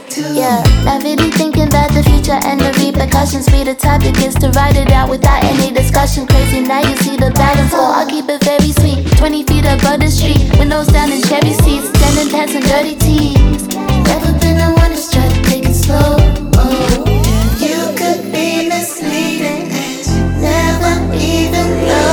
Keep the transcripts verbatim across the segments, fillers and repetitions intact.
Yeah, not really thinking about the future and the repercussions. Be the topic is to write it out without any discussion. Crazy, now you see the back and forth. I'll keep it very sweet. Twenty feet above the street, windows down in cherry seats, standing pants and dirty tees. Never been the one to try to take it slow. Oh, you could be misleading and you never even know.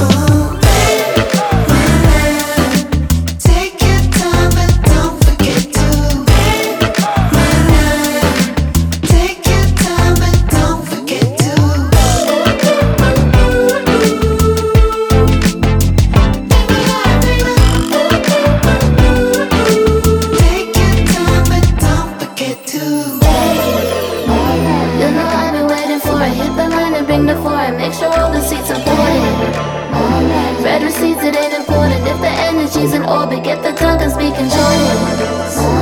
Bring the foreign, make sure all the seats are boarded. Red receipts, it ain't important. If the energy's in orbit, get the tongue and speak and join it.